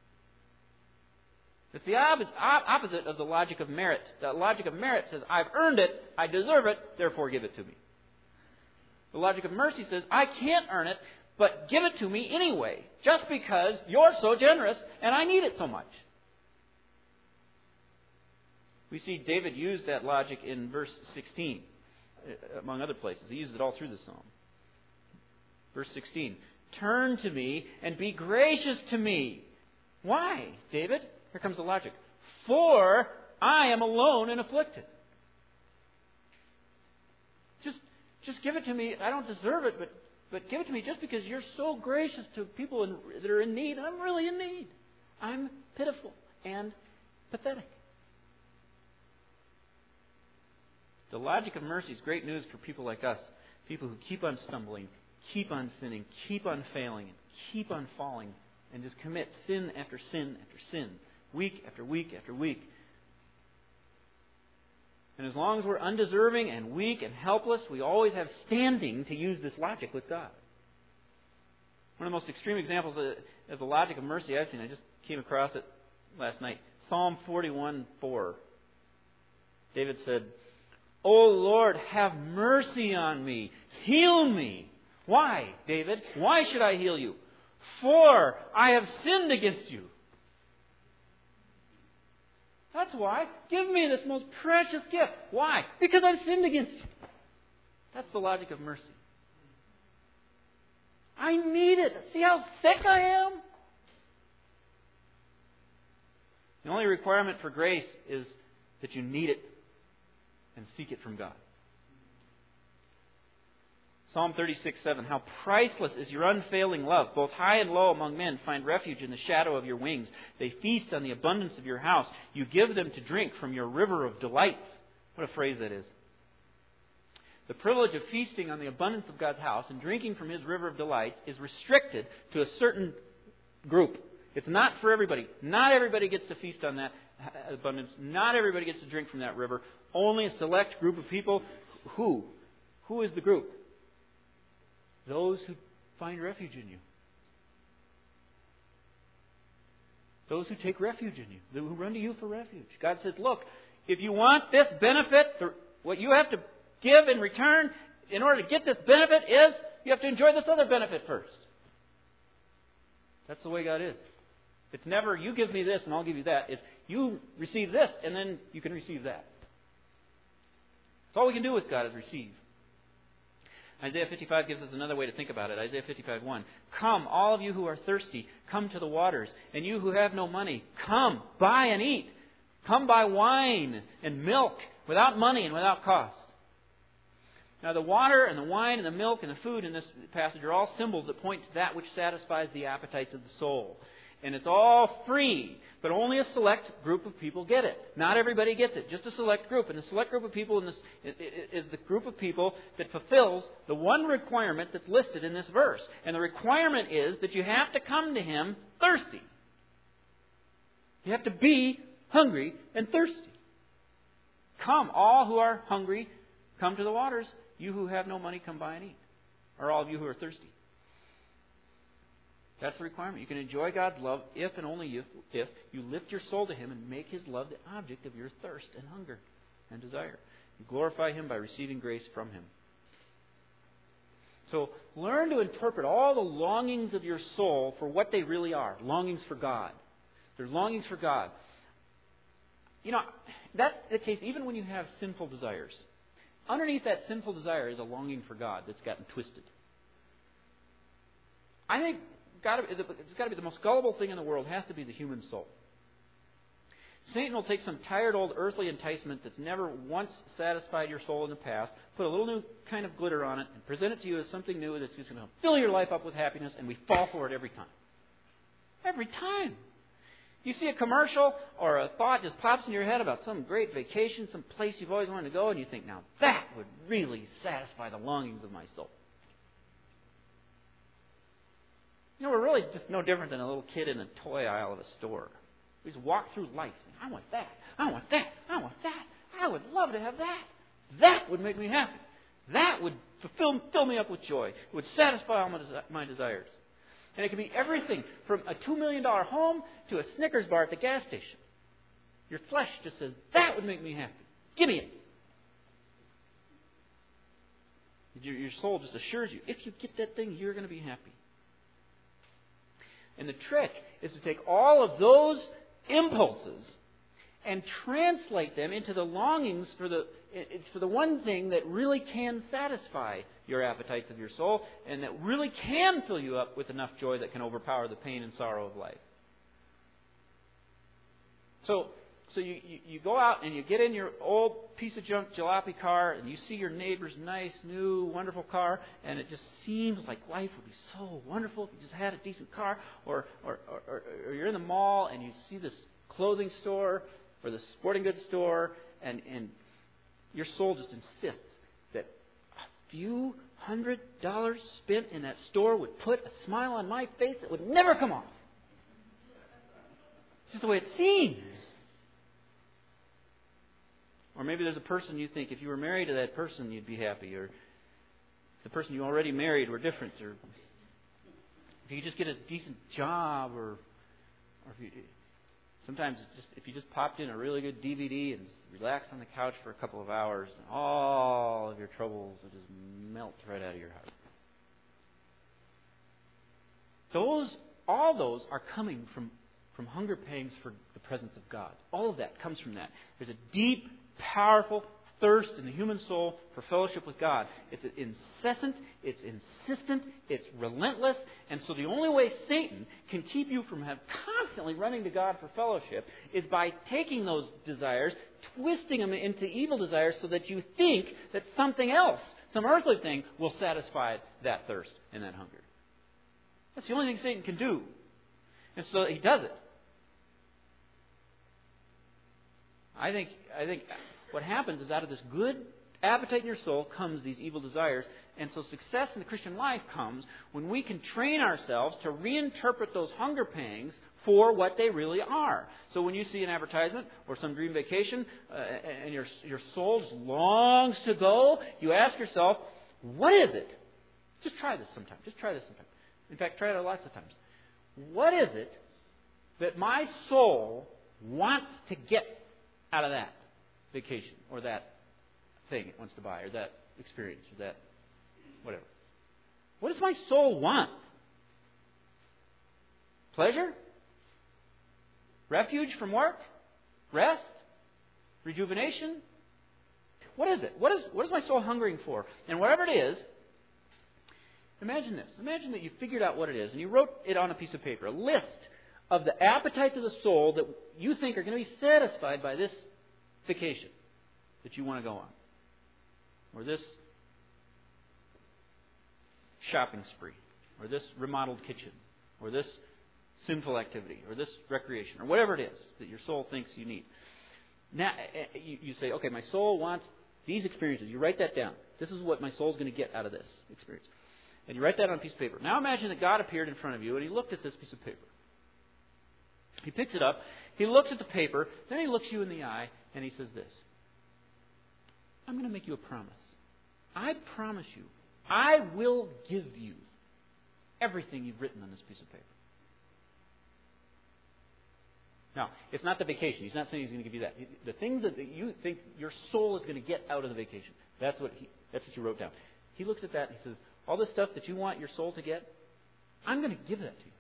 It's the opposite of the logic of merit. The logic of merit says, I've earned it, I deserve it, therefore give it to me. The logic of mercy says, I can't earn it, but give it to me anyway, just because you're so generous and I need it so much. We see David use that logic in verse sixteen, among other places. He uses it all through the psalm. Verse sixteen, turn to me and be gracious to me. Why, David? Here comes the logic. For I am alone and afflicted. Just, just give it to me. I don't deserve it, but, but give it to me just because you're so gracious to people in, that are in need. I'm really in need. I'm pitiful and pathetic. The logic of mercy is great news for people like us. People who keep on stumbling, keep on sinning, keep on failing, and keep on falling, and just commit sin after sin after sin. Week after week after week. And as long as we're undeserving and weak and helpless, we always have standing to use this logic with God. One of the most extreme examples of the logic of mercy I've seen, I just came across it last night. Psalm forty-one four. David said, O Lord, have mercy on me. Heal me. Why, David? Why should I heal you? For I have sinned against you. That's why. Give me this most precious gift. Why? Because I've sinned against you. That's the logic of mercy. I need it. See how sick I am? The only requirement for grace is that you need it and seek it from God. Psalm thirty-six seven. How priceless is your unfailing love. Both high and low among men find refuge in the shadow of your wings. They feast on the abundance of your house. You give them to drink from your river of delights. What a phrase that is. The privilege of feasting on the abundance of God's house and drinking from His river of delights is restricted to a certain group. It's not for everybody. Not everybody gets to feast on that abundance. Not everybody gets to drink from that river. Only a select group of people. Who? Who is the group? Those who find refuge in you. Those who take refuge in you. Who run to you for refuge. God says, look, if you want this benefit, what you have to give in return in order to get this benefit is you have to enjoy this other benefit first. That's the way God is. It's never, you give me this and I'll give you that. It's, you receive this and then you can receive that. That's all we can do with God is receive. Isaiah fifty-five gives us another way to think about it. Isaiah fifty-five one. Come, all of you who are thirsty, come to the waters. And you who have no money, come, buy and eat. Come buy wine and milk without money and without cost. Now the water and the wine and the milk and the food in this passage are all symbols that point to that which satisfies the appetites of the soul. And it's all free, but only a select group of people get it. Not everybody gets it, just a select group. And the select group of people in this is the group of people that fulfills the one requirement that's listed in this verse. And the requirement is that you have to come to Him thirsty. You have to be hungry and thirsty. Come, all who are hungry, come to the waters. You who have no money, come buy and eat. Or all of you who are thirsty. That's the requirement. You can enjoy God's love if and only if, if you lift your soul to Him and make His love the object of your thirst and hunger and desire. You glorify Him by receiving grace from Him. So learn to interpret all the longings of your soul for what they really are. Longings for God. They're longings for God. You know, that's the case even when you have sinful desires. Underneath that sinful desire is a longing for God that's gotten twisted. I think it's got to be the most gullible thing in the world. It has to be the human soul. Satan will take some tired old earthly enticement that's never once satisfied your soul in the past, put a little new kind of glitter on it, and present it to you as something new that's just going to fill your life up with happiness, and we fall for it every time. Every time. You see a commercial or a thought just pops in your head about some great vacation, some place you've always wanted to go, and you think, now that would really satisfy the longings of my soul. You know, we're really just no different than a little kid in a toy aisle of a store. We just walk through life. I want that. I want that. I want that. I would love to have that. That would make me happy. That would fulfill, fill me up with joy. It would satisfy all my, desi- my desires. And it can be everything from a two million dollars home to a Snickers bar at the gas station. Your flesh just says, that would make me happy. Give me it. Your, your soul just assures you, if you get that thing, you're going to be happy. And the trick is to take all of those impulses and translate them into the longings for the for the one thing that really can satisfy your appetites of your soul and that really can fill you up with enough joy that can overpower the pain and sorrow of life. So, so you, you, you go out and you get in your old piece of junk jalopy car and you see your neighbor's nice, new, wonderful car, and it just seems like life would be so wonderful if you just had a decent car. Or, or, or, or you're in the mall and you see this clothing store or the sporting goods store, and, and your soul just insists that a few hundred dollars spent in that store would put a smile on my face that would never come off. It's just the way it seems. Or maybe there's a person you think if you were married to that person you'd be happy, or if the person you already married were different, or if you could just get a decent job, or, or if you, sometimes it's just if you just popped in a really good D V D and relaxed on the couch for a couple of hours, and all of your troubles would just melt right out of your heart. Those, all those are coming from, from hunger pangs for the presence of God. All of that comes from that. There's a deep, powerful thirst in the human soul for fellowship with God. It's incessant, it's insistent, it's relentless, and so the only way Satan can keep you from have constantly running to God for fellowship is by taking those desires, twisting them into evil desires so that you think that something else, some earthly thing, will satisfy that thirst and that hunger. That's the only thing Satan can do. And so he does it. I think I think what happens is out of this good appetite in your soul comes these evil desires. And so success in the Christian life comes when we can train ourselves to reinterpret those hunger pangs for what they really are. So when you see an advertisement or some dream vacation uh, and your, your soul just longs to go, you ask yourself, what is it? Just try this sometime. Just try this sometime. In fact, try it lots of times. What is it that my soul wants to get out of that vacation or that thing it wants to buy or that experience or that whatever? What does my soul want? Pleasure? Refuge from work? Rest? Rejuvenation? What is it? What is, what is my soul hungering for? And whatever it is, imagine this. Imagine that you figured out what it is and you wrote it on a piece of paper, a list of the appetites of the soul that you think are going to be satisfied by this vacation that you want to go on, or this shopping spree, or this remodeled kitchen, or this sinful activity or this recreation or whatever it is that your soul thinks you need. Now you, you say, okay, my soul wants these experiences. You write that down. This is what my soul's going to get out of this experience. And you write that on a piece of paper. Now imagine that God appeared in front of you and He looked at this piece of paper. He picks it up. He looks at the paper. Then He looks you in the eye and He says this. I'm going to make you a promise. I promise you, I will give you everything you've written on this piece of paper. Now, it's not the vacation. He's not saying He's going to give you that. The things that you think your soul is going to get out of the vacation, that's what he, that's what you wrote down. He looks at that and He says, all this stuff that you want your soul to get, I'm going to give that to you.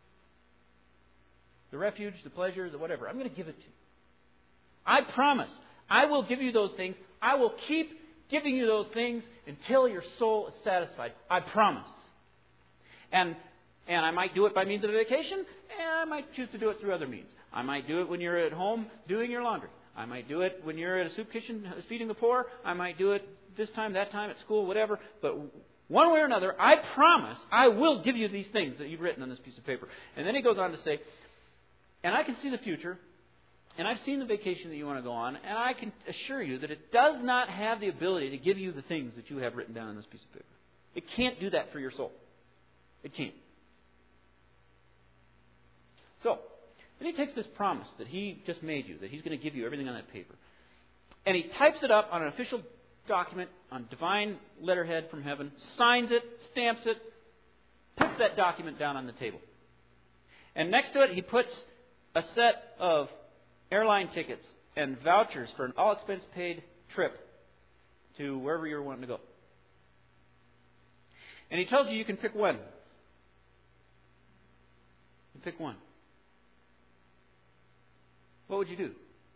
The refuge, the pleasure, the whatever, I'm going to give it to you. I promise, I will give you those things. I will keep giving you those things until your soul is satisfied. I promise. And and I might do it by means of a vacation, and I might choose to do it through other means. I might do it when you're at home doing your laundry. I might do it when you're at a soup kitchen feeding the poor. I might do it this time, that time, at school, whatever. But one way or another, I promise I will give you these things that you've written on this piece of paper. And then he goes on to say, and I can see the future, and I've seen the vacation that you want to go on, and I can assure you that it does not have the ability to give you the things that you have written down on this piece of paper. It can't do that for your soul. It can't. So, then he takes this promise that he just made you, that he's going to give you everything on that paper, and he types it up on an official document on divine letterhead from heaven, signs it, stamps it, puts that document down on the table. And next to it, he puts a set of airline tickets and vouchers for an all-expense-paid trip to wherever you're wanting to go. And he tells you you can pick one. You pick one. What would you do?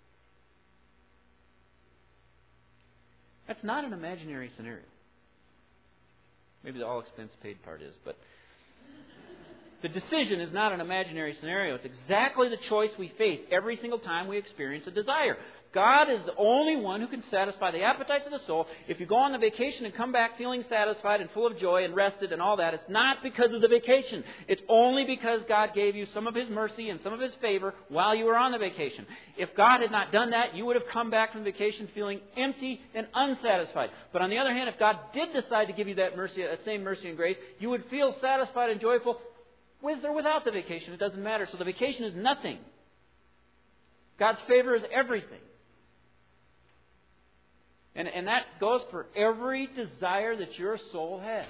That's not an imaginary scenario. Maybe the all-expense-paid part is, but the decision is not an imaginary scenario. It's exactly the choice we face every single time we experience a desire. God is the only one who can satisfy the appetites of the soul. If you go on the vacation and come back feeling satisfied and full of joy and rested and all that, it's not because of the vacation. It's only because God gave you some of His mercy and some of His favor while you were on the vacation. If God had not done that, you would have come back from vacation feeling empty and unsatisfied. But on the other hand, if God did decide to give you that mercy, that same mercy and grace, you would feel satisfied and joyful with or without the vacation. It doesn't matter. So the vacation is nothing. God's favor is everything. And, and that goes for every desire that your soul has.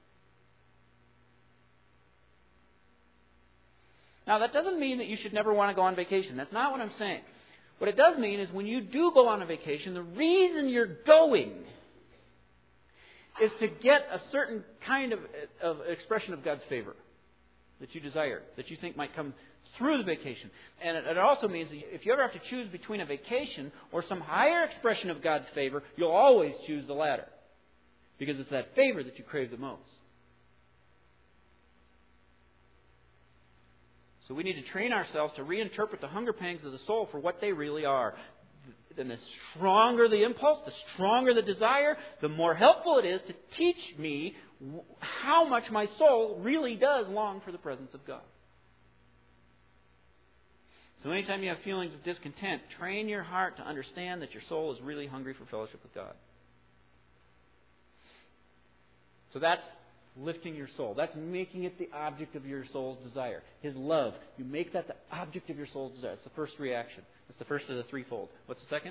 Now, that doesn't mean that you should never want to go on vacation. That's not what I'm saying. What it does mean is when you do go on a vacation, the reason you're going is to get a certain kind of, of expression of God's favor that you desire, that you think might come through the vacation. And it, it also means that if you ever have to choose between a vacation or some higher expression of God's favor, you'll always choose the latter. Because it's that favor that you crave the most. So we need to train ourselves to reinterpret the hunger pangs of the soul for what they really are. And the stronger the impulse, the stronger the desire, the more helpful it is to teach me how much my soul really does long for the presence of God. So anytime you have feelings of discontent, train your heart to understand that your soul is really hungry for fellowship with God. So that's lifting your soul. That's making it the object of your soul's desire. His love. You make that the object of your soul's desire. It's the first reaction. It's the first of the threefold. What's the second?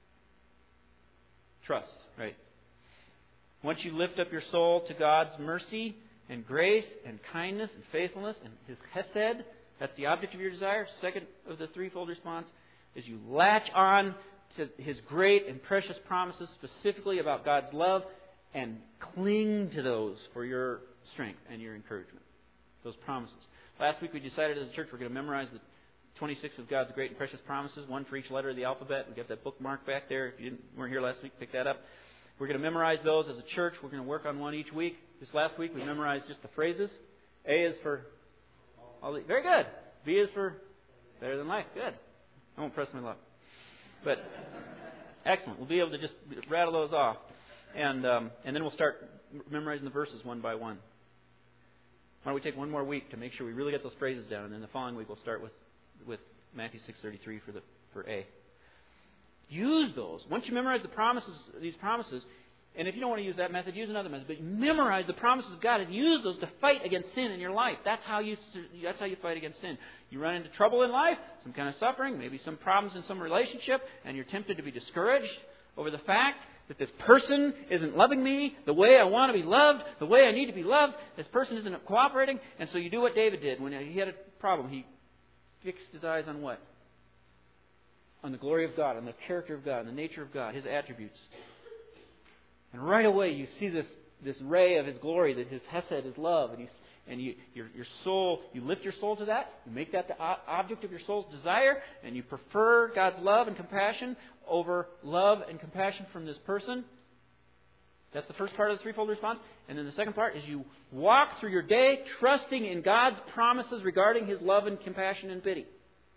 Trust. Right. Once you lift up your soul to God's mercy and grace and kindness and faithfulness and His chesed, that's the object of your desire. Second of the threefold response is you latch on to His great and precious promises, specifically about God's love, and cling to those for your strength and your encouragement. Those promises. Last week we decided as a church we're going to memorize the twenty-six of God's great and precious promises, one for each letter of the alphabet. We got that bookmark back there. If you didn't, weren't here last week, pick that up. We're going to memorize those as a church. We're going to work on one each week. This last week we memorized just the phrases. A is for all the, very good. B is for better than life. Good. I won't press my luck. But excellent. We'll be able to just rattle those off. And um, and then we'll start memorizing the verses one by one. Why don't we take one more week to make sure we really get those phrases down, and then the following week we'll start with, with Matthew six thirty-three for the for A. Use those. Once you memorize the promises, these promises, and if you don't want to use that method, use another method. But memorize the promises of God and use those to fight against sin in your life. That's how you that's how you fight against sin. You run into trouble in life, some kind of suffering, maybe some problems in some relationship, and you're tempted to be discouraged over the fact that this person isn't loving me the way I want to be loved, the way I need to be loved. This person isn't cooperating, and so you do what David did when he had a problem. He fixed his eyes on what? On the glory of God, on the character of God, on the nature of God, His attributes. And right away you see this, this ray of His glory, that His hesed, His love, and, he's, and you, your, your soul, you lift your soul to that, you make that the object of your soul's desire, and you prefer God's love and compassion over love and compassion from this person. That's the first part of the threefold response. And then the second part is you walk through your day trusting in God's promises regarding His love and compassion and pity.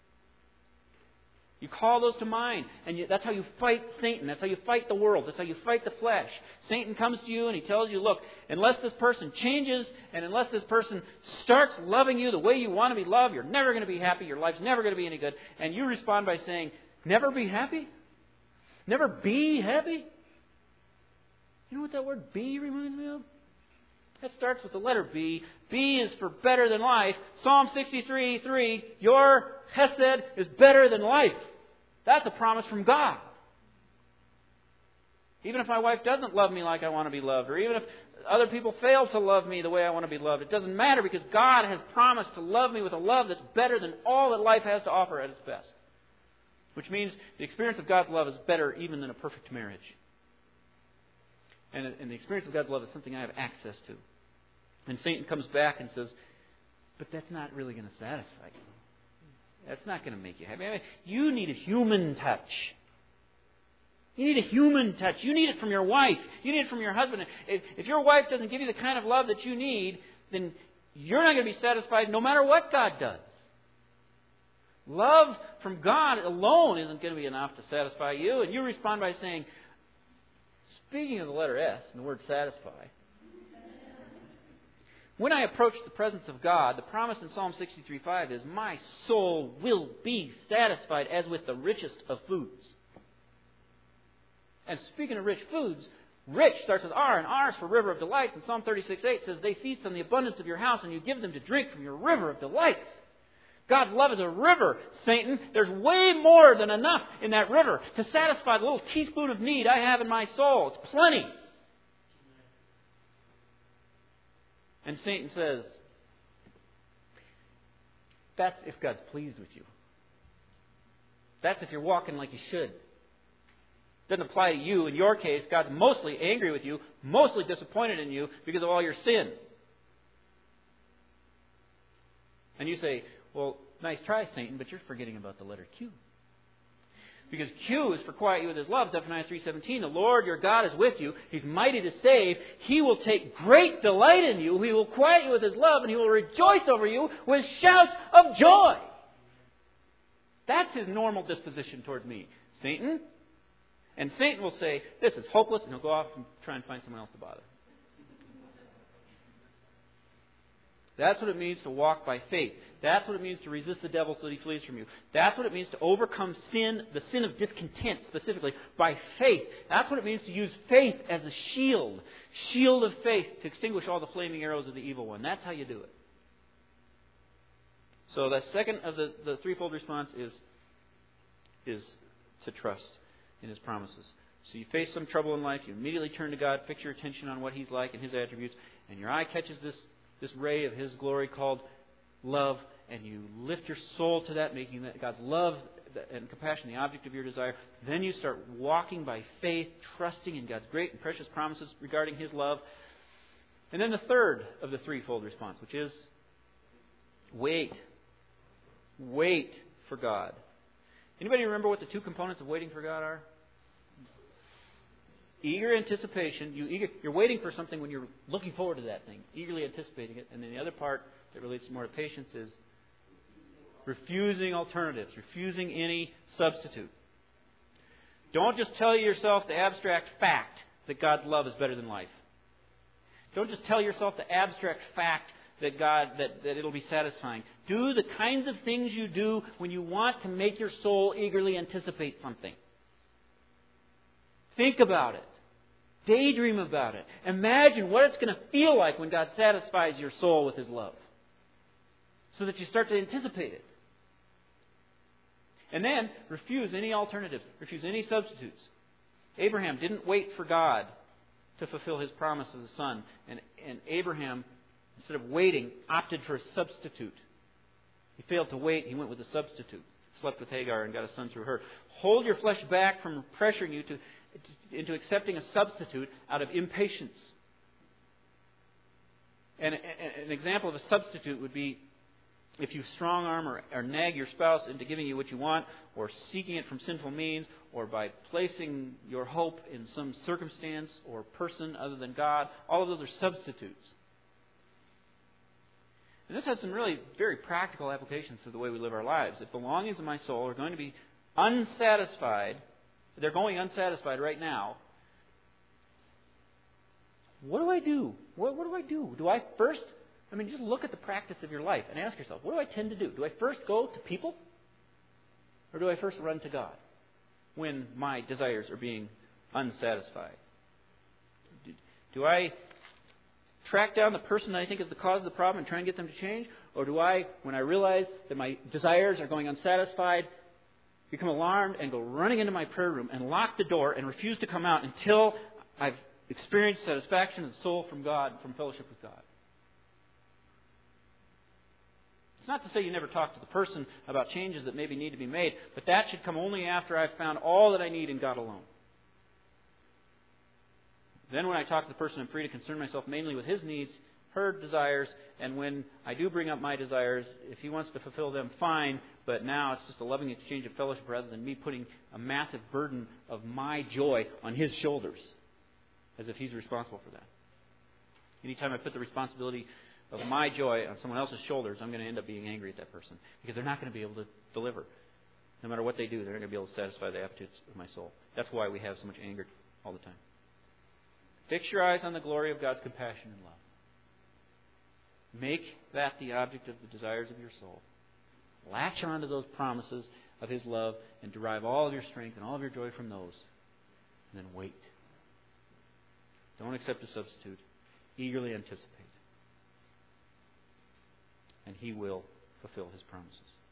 You call those to mind, and you, that's how you fight Satan. That's how you fight the world. That's how you fight the flesh. Satan comes to you and he tells you, look, unless this person changes and unless this person starts loving you the way you want to be loved, you're never going to be happy. Your life's never going to be any good. And you respond by saying, never be happy? Never be happy? You know what that word be reminds me of? That starts with the letter B. B is for better than life. Psalm sixty-three three, your chesed is better than life. That's a promise from God. Even if my wife doesn't love me like I want to be loved, or even if other people fail to love me the way I want to be loved, it doesn't matter because God has promised to love me with a love that's better than all that life has to offer at its best. Which means the experience of God's love is better even than a perfect marriage. And, and the experience of God's love is something I have access to. And Satan comes back and says, but that's not really going to satisfy you. That's not going to make you happy. I mean, you need a human touch. You need a human touch. You need it from your wife. You need it from your husband. If, if your wife doesn't give you the kind of love that you need, then you're not going to be satisfied no matter what God does. Love from God alone isn't going to be enough to satisfy you. And you respond by saying, speaking of the letter S and the word satisfy, when I approach the presence of God, the promise in Psalm sixty-three five is, my soul will be satisfied as with the richest of foods. And speaking of rich foods, rich starts with R, and R is for river of delights. And Psalm thirty-six eight says, they feast on the abundance of your house, and you give them to drink from your river of delights. God's love is a river, Satan. There's way more than enough in that river to satisfy the little teaspoon of need I have in my soul. It's plenty. And Satan says, that's if God's pleased with you. That's if you're walking like you should. Doesn't apply to you. In your case, God's mostly angry with you, mostly disappointed in you because of all your sin. And you say, well, nice try, Satan, but you're forgetting about the letter Q. Because Q is for quiet you with His love. Zephaniah three seventeen, the Lord your God is with you. He's mighty to save. He will take great delight in you. He will quiet you with His love, and He will rejoice over you with shouts of joy. That's His normal disposition towards me, Satan. And Satan will say, this is hopeless, and he'll go off and try and find someone else to bother. That's what it means to walk by faith. That's what it means to resist the devil so that he flees from you. That's what it means to overcome sin, the sin of discontent specifically, by faith. That's what it means to use faith as a shield. Shield of faith to extinguish all the flaming arrows of the evil one. That's how you do it. So the second of the, the threefold response is, is to trust in His promises. So you face some trouble in life, you immediately turn to God, fix your attention on what He's like and His attributes, and your eye catches this this ray of His glory called love, and you lift your soul to that, making that God's love and compassion the object of your desire. Then you start walking by faith, trusting in God's great and precious promises regarding His love. And then the third of the threefold response, which is wait. Wait for God. Anybody remember what the two components of waiting for God are? Eager anticipation. You eager, you're waiting for something when you're looking forward to that thing, eagerly anticipating it. And then the other part that relates more to patience is refusing alternatives, refusing any substitute. Don't just tell yourself the abstract fact that God's love is better than life. Don't just tell yourself the abstract fact that God that, that it'll be satisfying. Do the kinds of things you do when you want to make your soul eagerly anticipate something. Think about it. Daydream about it. Imagine what it's going to feel like when God satisfies your soul with His love. So that you start to anticipate it. And then, refuse any alternatives. Refuse any substitutes. Abraham didn't wait for God to fulfill His promise of the son. And, and Abraham, instead of waiting, opted for a substitute. He failed to wait. He went with a substitute. Slept with Hagar and got a son through her. Hold your flesh back from pressuring you to, into accepting a substitute out of impatience. And an example of a substitute would be if you strong arm or, or nag your spouse into giving you what you want, or seeking it from sinful means, or by placing your hope in some circumstance or person other than God, all of those are substitutes. And this has some really very practical applications to the way we live our lives. If the longings of my soul are going to be unsatisfied, they're going unsatisfied right now, what do I do? What, what do I do? Do I first... I mean, just look at the practice of your life and ask yourself, what do I tend to do? Do I first go to people? Or do I first run to God when my desires are being unsatisfied? Do I track down the person that I think is the cause of the problem and try and get them to change? Or do I, when I realize that my desires are going unsatisfied, become alarmed and go running into my prayer room and lock the door and refuse to come out until I've experienced satisfaction of the soul from God, from fellowship with God? It's not to say you never talk to the person about changes that maybe need to be made, but that should come only after I've found all that I need in God alone. Then when I talk to the person, I'm free to concern myself mainly with his needs, her desires, and when I do bring up my desires, if he wants to fulfill them, fine, but now it's just a loving exchange of fellowship rather than me putting a massive burden of my joy on his shoulders, as if he's responsible for that. Anytime I put the responsibility of my joy on someone else's shoulders, I'm going to end up being angry at that person because they're not going to be able to deliver. No matter what they do, they're not going to be able to satisfy the appetites of my soul. That's why we have so much anger all the time. Fix your eyes on the glory of God's compassion and love. Make that the object of the desires of your soul. Latch on to those promises of His love and derive all of your strength and all of your joy from those. And then wait. Don't accept a substitute. Eagerly anticipate. And He will fulfill His promises.